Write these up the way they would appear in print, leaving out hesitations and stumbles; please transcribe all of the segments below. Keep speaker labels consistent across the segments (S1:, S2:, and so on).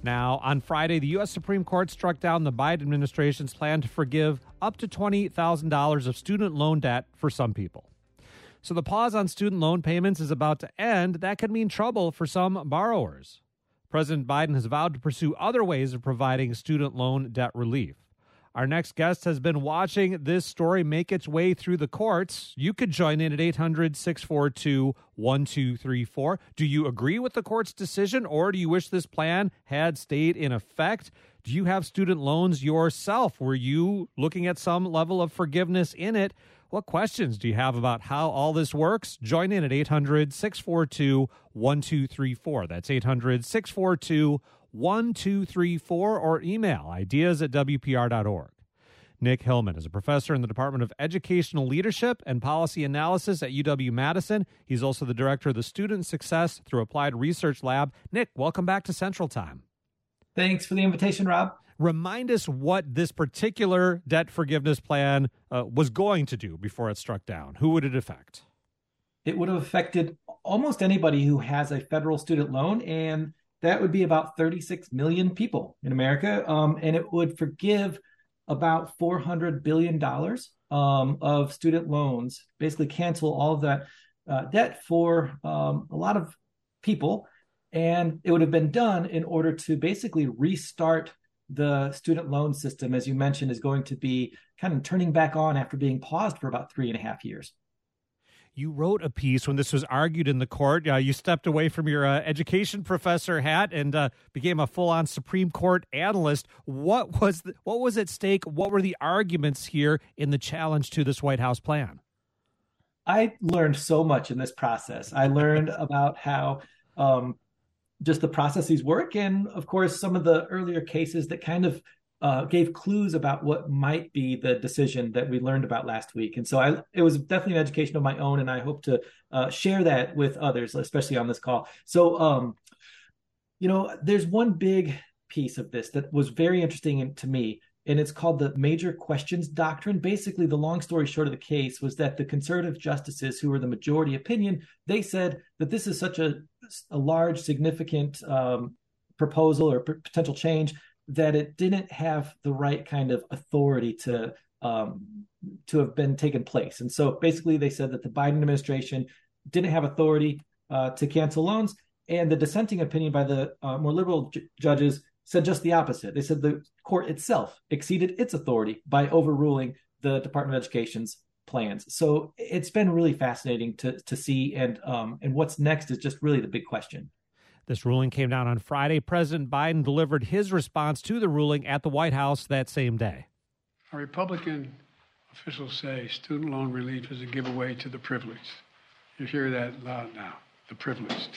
S1: Now, on Friday, the U.S. Supreme Court struck down the Biden administration's plan to forgive up to $20,000 of student loan debt for some people. So the pause on student loan payments is about to end. That could mean trouble for some borrowers. President Biden has vowed to pursue other ways of providing student loan debt relief. Our next guest has been watching this story make its way through the courts. You could join in at 800-642-1234. Do you agree with the court's decision, or do you wish this plan had stayed in effect? Do you have student loans yourself? Were you looking at some level of forgiveness in it? What questions do you have about how all this works? Join in at 800-642-1234. That's 800-642-1234, or email ideas@wpr.org. Nick Hillman is a professor in the Department of Educational Leadership and Policy Analysis at UW-Madison. He's also the director of the Student Success through Applied Research Lab. Nick, welcome back to Central Time.
S2: Thanks for the invitation, Rob.
S1: Remind us what this particular debt forgiveness plan was going to do before it struck down. Who would it affect?
S2: It would have affected almost anybody who has a federal student loan, and that would be about 36 million people in America. And it would forgive about $400 billion of student loans, basically cancel all of that debt for a lot of people. And it would have been done in order to basically restart the student loan system, as you mentioned, is going to be kind of turning back on after being paused for about 3.5 years.
S1: You wrote a piece when this was argued in the court. You stepped away from your education professor hat and became a full-on Supreme Court analyst. What was at stake? What were the arguments here in the challenge to this White House plan?
S2: I learned so much in this process. I learned about how just the processes work, and of course, some of the earlier cases that kind of gave clues about what might be the decision that we learned about last week. And so it was definitely an education of my own, and I hope to share that with others, especially on this call. So, there's one big piece of this that was very interesting to me, and it's called the Major Questions Doctrine. Basically, the long story short of the case was that the conservative justices, who were the majority opinion, they said that this is such a large, significant proposal or potential change that it didn't have the right kind of authority to have been taken place. And so basically they said that the Biden administration didn't have authority to cancel loans, and the dissenting opinion by the more liberal judges said just the opposite. They said the court itself exceeded its authority by overruling the Department of Education's plans. So it's been really fascinating to see, and what's next is just really the big question.
S1: This ruling came down on Friday. President Biden delivered his response to the ruling at the White House that same day.
S3: Our Republican officials say student loan relief is a giveaway to the privileged. You hear that loud now, the privileged.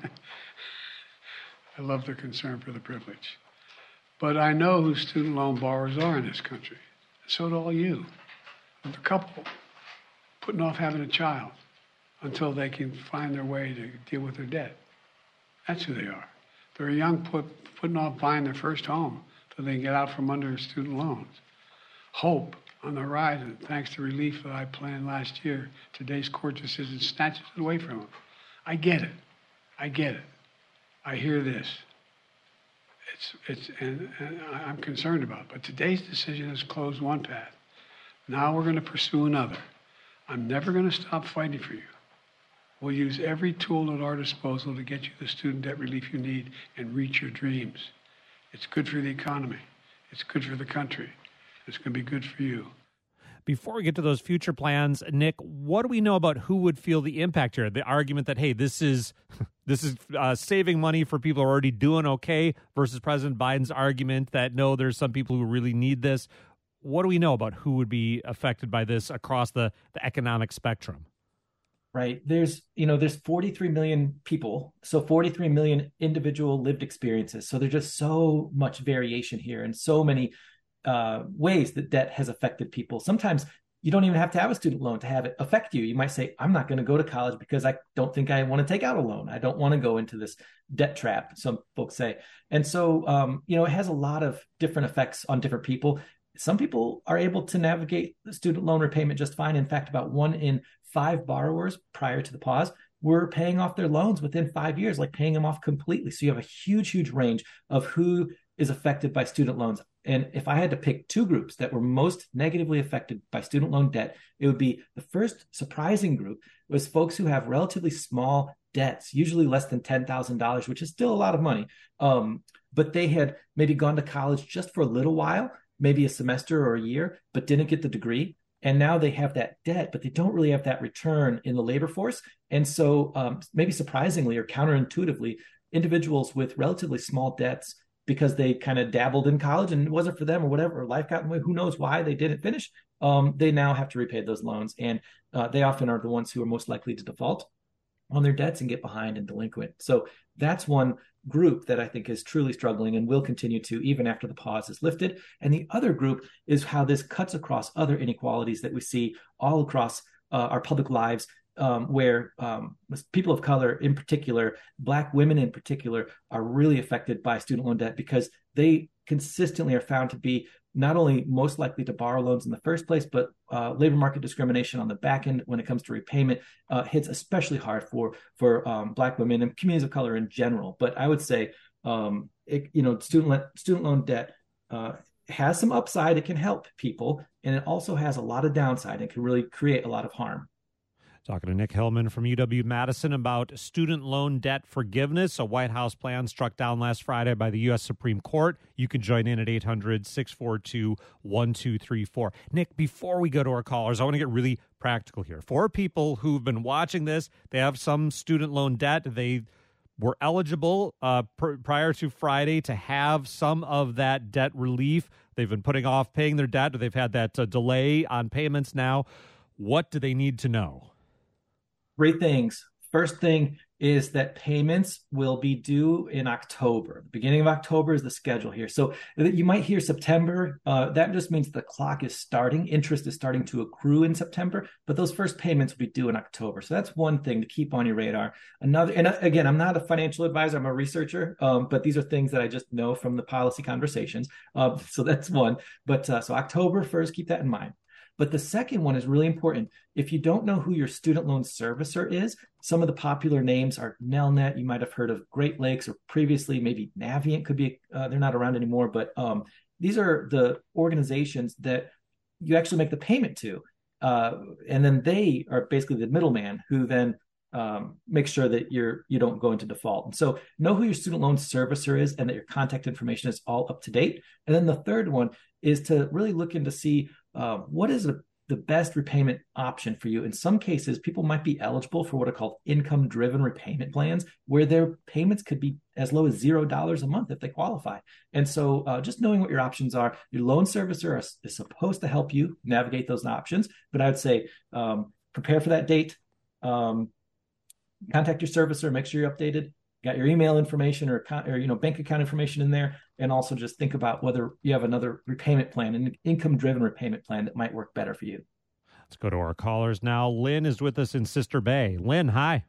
S3: I love the concern for the privileged. But I know who student loan borrowers are in this country. So do all you. The couple putting off having a child until they can find their way to deal with their debt. That's who they are. They're a young putting off buying their first home so they can get out from under student loans. Hope on the horizon, thanks to relief that I planned last year. Today's court decision snatches it away from them. I get it. I hear this. And I'm concerned about it. But today's decision has closed one path. Now we're going to pursue another. I'm never going to stop fighting for you. We'll use every tool at our disposal to get you the student debt relief you need and reach your dreams. It's good for the economy. It's good for the country. It's going to be good for you.
S1: Before we get to those future plans, Nick, what do we know about who would feel the impact here? The argument that, hey, this is saving money for people who are already doing okay versus President Biden's argument that, no, there's some people who really need this. What do we know about who would be affected by this across the economic spectrum?
S2: Right. There's 43 million people, so 43 million individual lived experiences. So there's just so much variation here and so many ways that debt has affected people. Sometimes you don't even have to have a student loan to have it affect you. You might say, I'm not going to go to college because I don't think I want to take out a loan. I don't want to go into this debt trap, some folks say. And so, it has a lot of different effects on different people. Some people are able to navigate the student loan repayment just fine. In fact, about 1 in 5 borrowers prior to the pause were paying off their loans within 5 years, like paying them off completely. So you have a huge range of who is affected by student loans. And if I had to pick two groups that were most negatively affected by student loan debt, it would be the first surprising group was folks who have relatively small debts, usually less than $10,000, which is still a lot of money. But they had maybe gone to college just for a little while, maybe a semester or a year, but didn't get the degree. And now they have that debt, but they don't really have that return in the labor force. And so maybe surprisingly or counterintuitively, individuals with relatively small debts, because they kind of dabbled in college and it wasn't for them or whatever, or life got in the way, who knows why they didn't finish, they now have to repay those loans. And they often are the ones who are most likely to default on their debts and get behind and delinquent. So that's one group that I think is truly struggling and will continue to even after the pause is lifted. And the other group is how this cuts across other inequalities that we see all across our public lives, where people of color in particular, Black women in particular, are really affected by student loan debt because they consistently are found to be not only most likely to borrow loans in the first place, but labor market discrimination on the back end when it comes to repayment hits especially hard for Black women and communities of color in general. But I would say, student loan debt has some upside. It can help people, and it also has a lot of downside. It can really create a lot of harm.
S1: Talking to Nick Hillman from UW-Madison about student loan debt forgiveness, a White House plan struck down last Friday by the U.S. Supreme Court. You can join in at 800-642-1234. Nick, before we go to our callers, I want to get really practical here. For people who've been watching this, they have some student loan debt. They were eligible prior to Friday to have some of that debt relief. They've been putting off paying their debt, or they've had that delay on payments now. What do they need to know?
S2: Great things. First thing is that payments will be due in October. The beginning of October is the schedule here. So you might hear September. That just means the clock is starting. Interest is starting to accrue in September, but those first payments will be due in October. So that's one thing to keep on your radar. Another, and again, I'm not a financial advisor. I'm a researcher, but these are things that I just know from the policy conversations. So that's one. But so October 1st, keep that in mind. But the second one is really important. If you don't know who your student loan servicer is, some of the popular names are Nelnet. You might have heard of Great Lakes, or previously maybe Navient could be, they're not around anymore, but these are the organizations that you actually make the payment to. And then they are basically the middleman who then make sure that you don't go into default. And so know who your student loan servicer is and that your contact information is all up to date. And then the third one is to really look into see what is the best repayment option for you. In some cases, people might be eligible for what are called income-driven repayment plans, where their payments could be as low as $0 a month if they qualify. And so just knowing what your options are, your loan servicer is supposed to help you navigate those options. But I would say prepare for that date. Contact your servicer, make sure you're updated, got your email information or bank account information in there, and also just think about whether you have another repayment plan, an income-driven repayment plan that might work better for you.
S1: Let's go to our callers now. Lynn is with us in Sister Bay. Lynn, hi.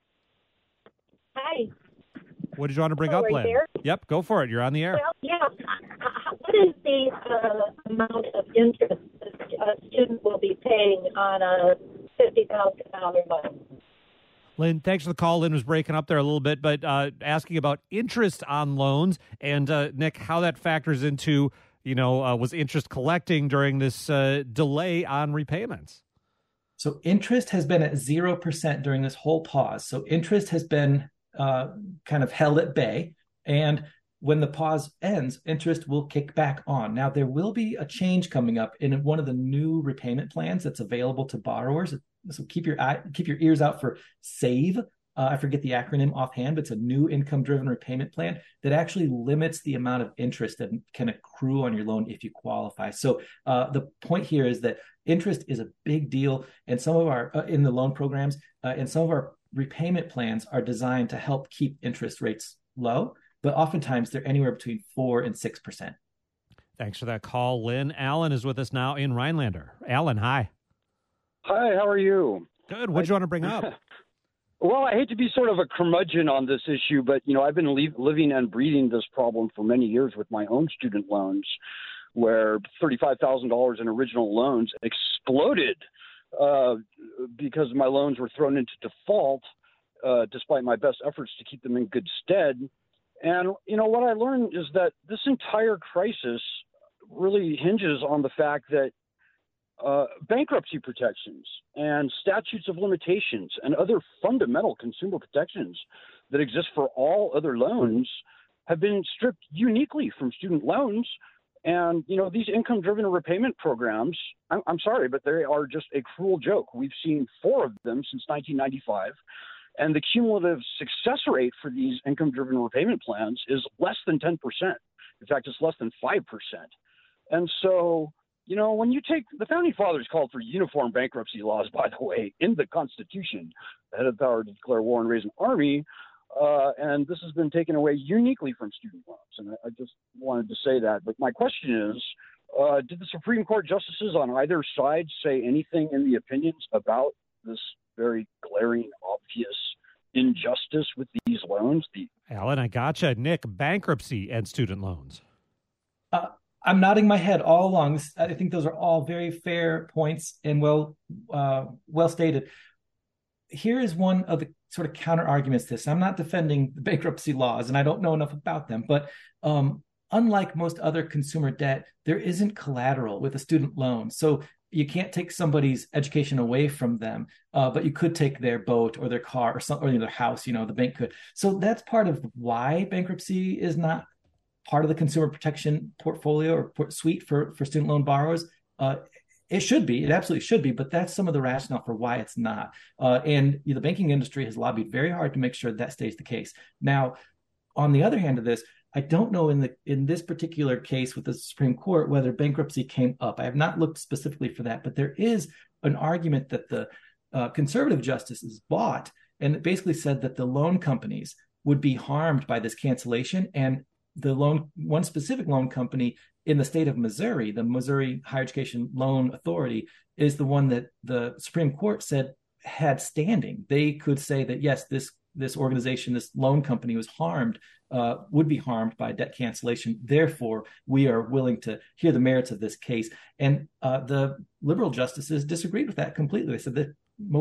S4: Hi.
S1: What did you want to bring up, Lynn?
S4: There?
S1: Yep, go for it. You're on the air.
S4: Well, yeah. What is the amount of interest a student will be paying on a $50,000 loan?
S1: Lynn, thanks for the call. Lynn was breaking up there a little bit, but asking about interest on loans, and Nick, how that factors into, was interest collecting during this delay on repayments?
S2: So interest has been at 0% during this whole pause. So interest has been kind of held at bay, and when the pause ends, interest will kick back on. Now, there will be a change coming up in one of the new repayment plans that's available to borrowers. So keep your ears out for SAVE. I forget the acronym offhand, but it's a new income-driven repayment plan that actually limits the amount of interest that can accrue on your loan if you qualify. So the point here is that interest is a big deal, and some of our in the loan programs and some of our repayment plans are designed to help keep interest rates low, but oftentimes they're anywhere between 4% and 6%.
S1: Thanks for that call, Lynn. Alan is with us now in Rhinelander. Alan, hi.
S5: Hi, how are you?
S1: Good. What do you want to bring up?
S5: Well, I hate to be sort of a curmudgeon on this issue, but, I've been living and breathing this problem for many years with my own student loans, where $35,000 in original loans exploded because my loans were thrown into default despite my best efforts to keep them in good stead. And, what I learned is that this entire crisis really hinges on the fact that bankruptcy protections and statutes of limitations and other fundamental consumer protections that exist for all other loans have been stripped uniquely from student loans. And, these income-driven repayment programs, I'm sorry, but they are just a cruel joke. We've seen 4 of them since 1995. And the cumulative success rate for these income-driven repayment plans is less than 10%. In fact, it's less than 5%. And so, when you take the Founding Fathers called for uniform bankruptcy laws, by the way, in the Constitution, that had the power to declare war and raise an army, and this has been taken away uniquely from student loans. And I just wanted to say that. But my question is, did the Supreme Court justices on either side say anything in the opinions about this very glaring, obvious injustice with these loans?
S1: Alan, I gotcha. Nick, bankruptcy and student loans.
S2: I'm nodding my head all along. I think those are all very fair points and well stated. Here is one of the sort of counter arguments to this. I'm not defending the bankruptcy laws, and I don't know enough about them, but unlike most other consumer debt, there isn't collateral with a student loan. So you can't take somebody's education away from them, but you could take their boat or their car or their house, the bank could. So that's part of why bankruptcy is not part of the consumer protection portfolio or suite for student loan borrowers. It should be. It absolutely should be. But that's some of the rationale for why it's not. And the banking industry has lobbied very hard to make sure that stays the case. Now, on the other hand of this, I don't know in this particular case with the Supreme Court whether bankruptcy came up. I have not looked specifically for that, but there is an argument that the conservative justices bought, and it basically said that the loan companies would be harmed by this cancellation. And one specific loan company in the state of Missouri, the Missouri Higher Education Loan Authority, is the one that the Supreme Court said had standing. They could say that, yes, this organization, this loan company would be harmed by debt cancellation. Therefore, we are willing to hear the merits of this case. And the liberal justices disagreed with that completely. They said that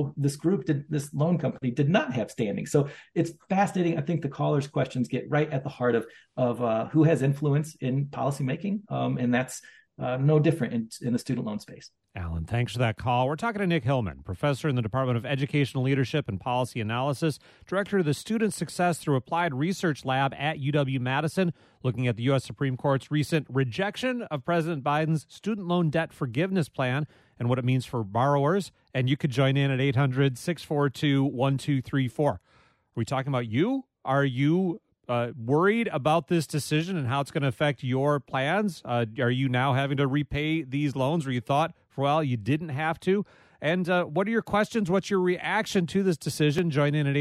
S2: this loan company did not have standing. So it's fascinating. I think the caller's questions get right at the heart of who has influence in policymaking. And that's no different in the student loan space.
S1: Alan, thanks for that call. We're talking to Nick Hillman, professor in the Department of Educational Leadership and Policy Analysis, director of the Student Success Through Applied Research Lab at UW-Madison, looking at the U.S. Supreme Court's recent rejection of President Biden's student loan debt forgiveness plan and what it means for borrowers. And you could join in at 800-642-1234. Are we talking about you? Are you worried about this decision and how it's going to affect your plans? Are you now having to repay these loans where you thought, well, you didn't have to? And what are your questions? What's your reaction to this decision? Join in at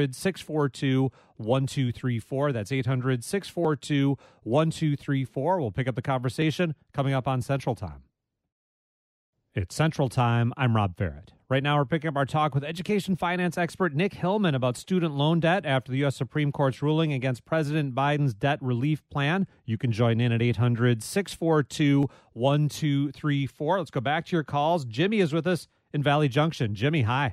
S1: 800-642-1234. That's 800-642-1234. We'll pick up the conversation coming up on Central Time. It's Central Time. I'm Rob Farrett. Right now, we're picking up our talk with education finance expert Nick Hillman about student loan debt after the U.S. Supreme Court's ruling against President Biden's debt relief plan. You can join in at 800-642-1234. Let's go back to your calls. Jimmy is with us in Valley Junction. Jimmy, hi.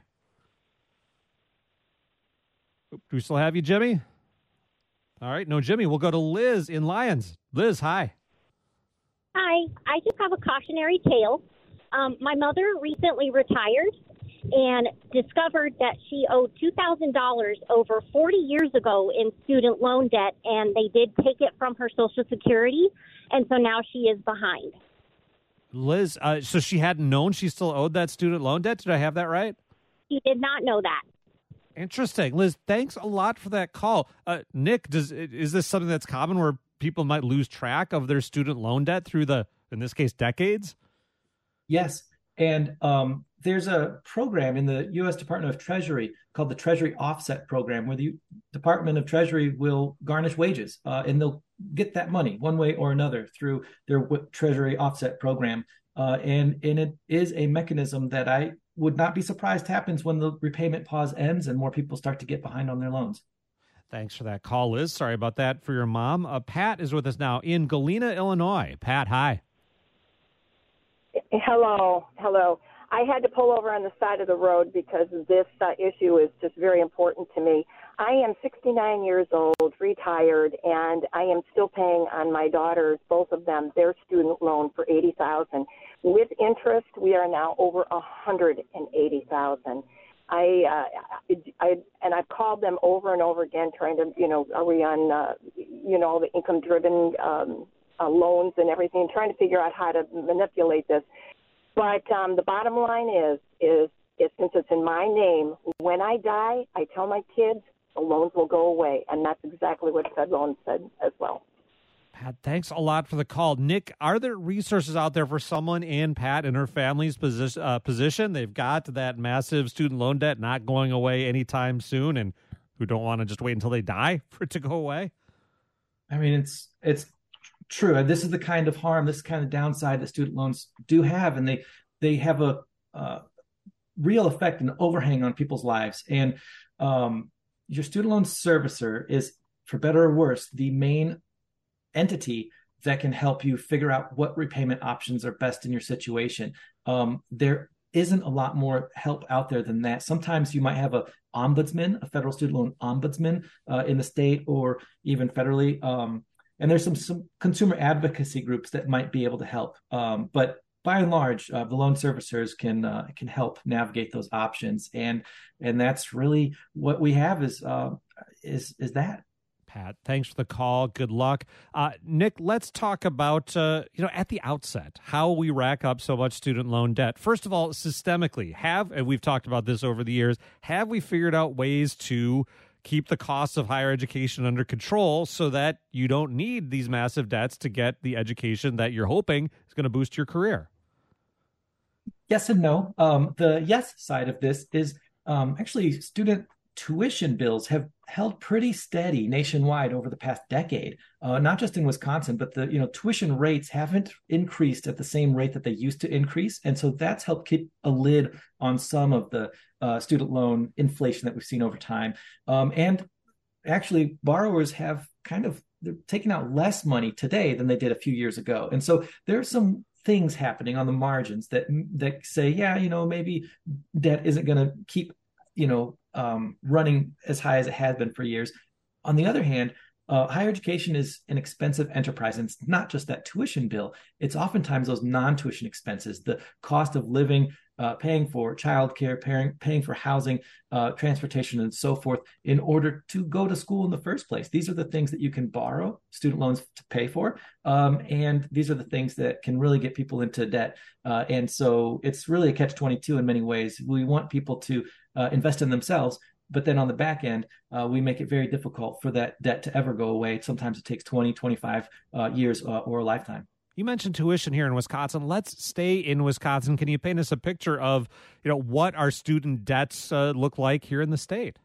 S1: Do we still have you, Jimmy? All right. No, Jimmy. We'll go to Liz in Lyons. Liz, hi.
S6: Hi. I just have a cautionary tale. My mother recently retired and discovered that she owed $2,000 over 40 years ago in student loan debt, and they did take it from her Social Security, and so now she is behind.
S1: Liz, so she hadn't known she still owed that student loan debt? Did I have that right?
S6: She did not know that.
S1: Interesting. Liz, thanks a lot for that call. Nick, is this something that's common where people might lose track of their student loan debt through in this case, decades?
S2: Yes. And there's a program in the U.S. Department of Treasury called the Treasury Offset Program, where the Department of Treasury will garnish wages and they'll get that money one way or another through their Treasury Offset Program. And it is a mechanism that I would not be surprised happens when the repayment pause ends and more people start to get behind on their loans.
S1: Thanks for that call, Liz. Sorry about that for your mom. Pat is with us now in Galena, Illinois. Pat, hi.
S7: Hello. I had to pull over on the side of the road because this issue is just very important to me. I am 69 years old, retired, and I am still paying on my daughters, both of them, their student loan for $80,000. With interest, we are now over $180,000. I've called them over and over again, trying to, are we on, the income-driven loans and everything, trying to figure out how to manipulate this. But the bottom line is since it's in my name, when I die, I tell my kids the loans will go away, and that's exactly what Fed Loan said as well.
S1: Pat, thanks a lot for the call. Nick, are there resources out there for someone in Pat and her family's position? They've got that massive student loan debt not going away anytime soon, and who don't want to just wait until they die for it to go away?
S2: I mean, it's true. And this is the kind of harm, this kind of downside that student loans do have, and they have a real effect and overhang on people's lives. And your student loan servicer is, for better or worse, the main entity that can help you figure out what repayment options are best in your situation. There isn't a lot more help out there than that. Sometimes you might have a ombudsman, a federal student loan ombudsman in the state or even federally. And there's some consumer advocacy groups that might be able to help. But by and large, the loan servicers can help navigate those options. And that's really what we have is that.
S1: Pat, thanks for the call. Good luck. Nick, let's talk about, at the outset, how we rack up so much student loan debt. First of all, systemically, and we've talked about this over the years, have we figured out ways to keep the costs of higher education under control so that you don't need these massive debts to get the education that you're hoping is going to boost your career?
S2: Yes and no. The yes side of this is actually student tuition bills have held pretty steady nationwide over the past decade, not just in Wisconsin, but the tuition rates haven't increased at the same rate that they used to increase. And so that's helped keep a lid on some of the student loan inflation that we've seen over time. And actually, borrowers have they're taking out less money today than they did a few years ago. And so there's some things happening on the margins that say, maybe debt isn't going to keep, running as high as it has been for years. On the other hand, higher education is an expensive enterprise, and it's not just that tuition bill. It's oftentimes those non-tuition expenses, the cost of living, paying for childcare, paying for housing, transportation, and so forth in order to go to school in the first place. These are the things that you can borrow student loans to pay for, and these are the things that can really get people into debt. And so it's really a catch-22 in many ways. We want people to invest in themselves, but then on the back end, we make it very difficult for that debt to ever go away. Sometimes it takes 20, 25 years or a lifetime.
S1: You mentioned tuition here in Wisconsin. Let's stay in Wisconsin. Can you paint us a picture of, what our student debts look like here in the state?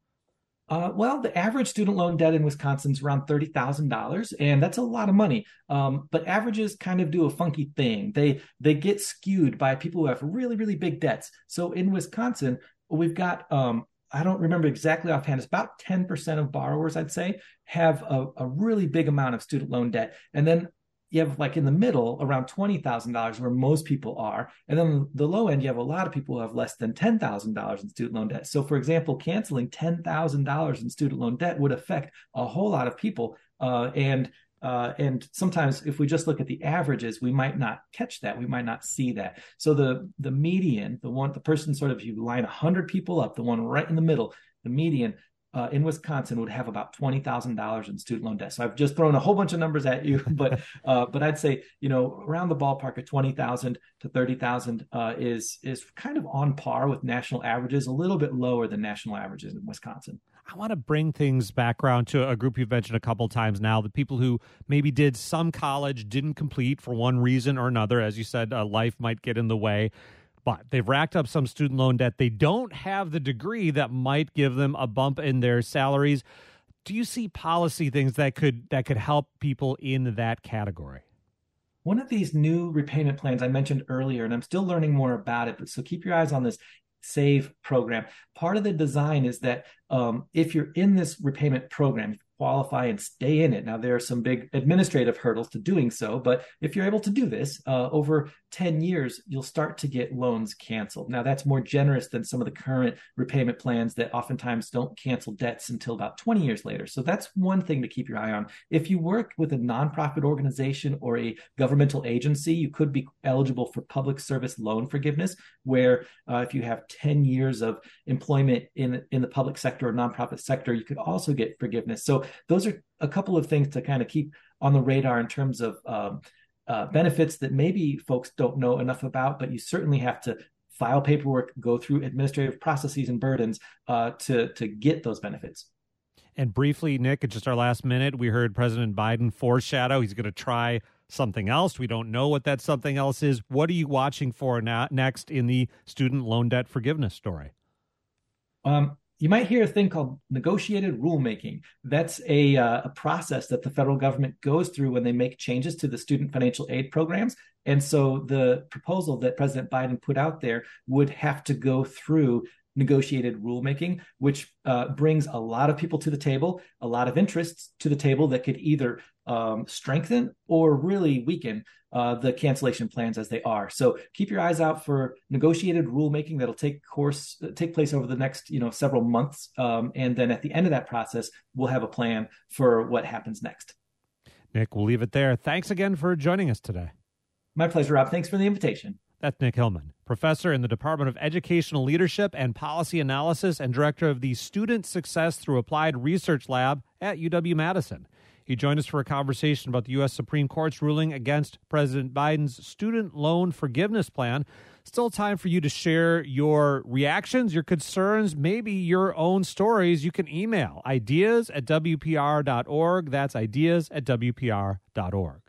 S2: Well, the average student loan debt in Wisconsin is around $30,000, and that's a lot of money. But averages kind of do a funky thing. They get skewed by people who have really, really big debts. So in Wisconsin, we've got I don't remember exactly offhand. It's about 10% of borrowers, I'd say, have a really big amount of student loan debt. And then you have in the middle around $20,000 where most people are. And then the low end, you have a lot of people who have less than $10,000 in student loan debt. So for example, canceling $10,000 in student loan debt would affect a whole lot of people. And sometimes if we just look at the averages, we might not catch that. We might not see that. So the median, the person sort of, you line 100 people up, the one right in the middle, the median in Wisconsin would have about $20,000 in student loan debt. So I've just thrown a whole bunch of numbers at you, but I'd say, around the ballpark of 20,000 to 30,000 is kind of on par with national averages, a little bit lower than national averages in Wisconsin.
S1: I want to bring things back around to a group you've mentioned a couple times now, the people who maybe did some college, didn't complete for one reason or another. As you said, life might get in the way, but they've racked up some student loan debt. They don't have the degree that might give them a bump in their salaries. Do you see policy things that could help people in that category?
S2: One of these new repayment plans I mentioned earlier, and I'm still learning more about it, but so keep your eyes on this SAVE program. Part of the design is that if you're in this repayment program, qualify and stay in it. Now, there are some big administrative hurdles to doing so, but if you're able to do this over 10 years, you'll start to get loans canceled. Now, that's more generous than some of the current repayment plans that oftentimes don't cancel debts until about 20 years later. So that's one thing to keep your eye on. If you work with a nonprofit organization or a governmental agency, you could be eligible for public service loan forgiveness, where if you have 10 years of employment in the public sector or nonprofit sector, you could also get forgiveness. So those are a couple of things to kind of keep on the radar in terms of benefits that maybe folks don't know enough about, but you certainly have to file paperwork, go through administrative processes and burdens to get those benefits.
S1: And briefly, Nick, it's just our last minute. We heard President Biden foreshadow he's going to try something else. We don't know what that something else is. What are you watching for next in the student loan debt forgiveness story?
S2: You might hear a thing called negotiated rulemaking. That's a process that the federal government goes through when they make changes to the student financial aid programs. And so the proposal that President Biden put out there would have to go through negotiated rulemaking, which brings a lot of people to the table, a lot of interests to the table that could either strengthen or really weaken the cancellation plans as they are. So keep your eyes out for negotiated rulemaking that'll take place over the next several months, and then at the end of that process, we'll have a plan for what happens next.
S1: Nick, we'll leave it there. Thanks again for joining us today.
S2: My pleasure, Rob. Thanks for the invitation.
S1: That's Nick Hillman, professor in the Department of Educational Leadership and Policy Analysis and director of the Student Success Through Applied Research Lab at UW-Madison. He joined us for a conversation about the U.S. Supreme Court's ruling against President Biden's student loan forgiveness plan. Still time for you to share your reactions, your concerns, maybe your own stories. You can email ideas@wpr.org. That's ideas@wpr.org.